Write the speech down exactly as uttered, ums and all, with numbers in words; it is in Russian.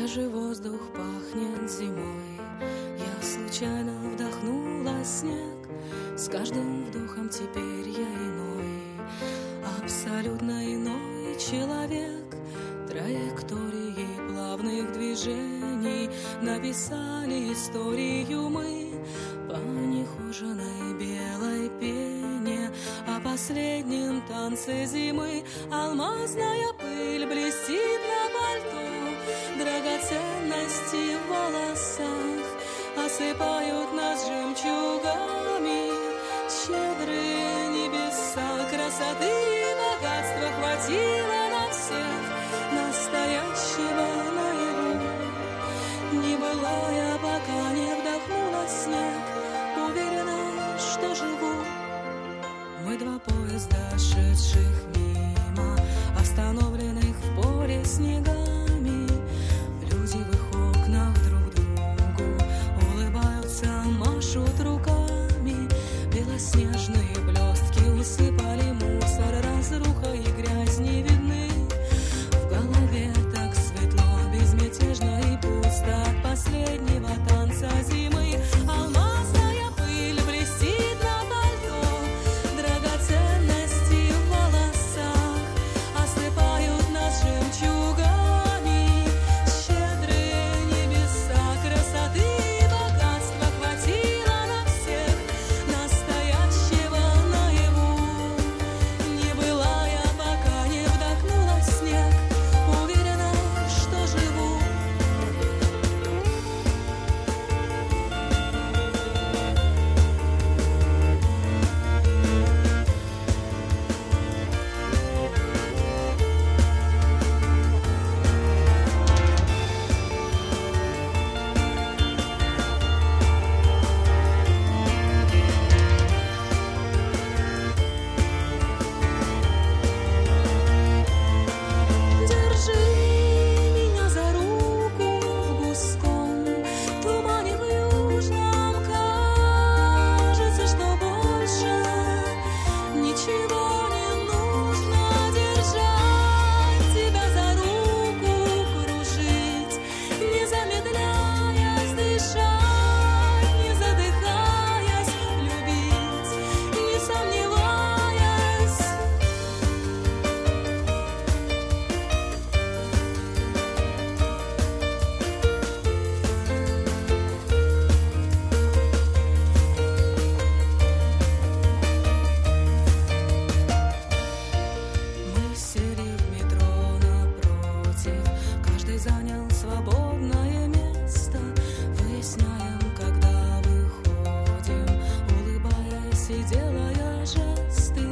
Свежий воздух пахнет зимой. Я случайно вдохнула снег. С каждым вдохом теперь я иной, абсолютно иной человек. Траекторией плавных движений написали историю мы по нехоженной белой пене о последнем танце зимы. Алмазная пыль блестит на пальто, драгоценности в волосах осыпают нас жемчугами. Щедрые небеса, красоты и богатства хватило на всех, настоящего наяву. Не была я, пока не вдохнула снег, уверена, что живу. Мы два поезда, шедших мимо, остановленных в поле снегами. Люди в их окнах друг другу улыбаются, машут руками. Белоснежные блестки усыпали мусор, разруха и грязь не видны. В голове так светло, безмятежно и пусто от последнего танца зимы. Алмазная пыль блестит на пальто, драгоценности в волосах осыпают нас жемчугами. Щедрые небеса, красоты и богатства хватило на всех, настоящего наяву. Не была я, пока не вдохнула снег, уверена, что живу. Держи меня за руку в густом тумане в южном. Кажется, что больше ничего не нужно. Держать тебя за руку, кружить, не замедляясь, дышать, не задыхаясь, любить, не сомневаясь. Мы сели в метро напротив, каждый занял свободное место. Выясняем, когда выходим, улыбаясь и делая жесты.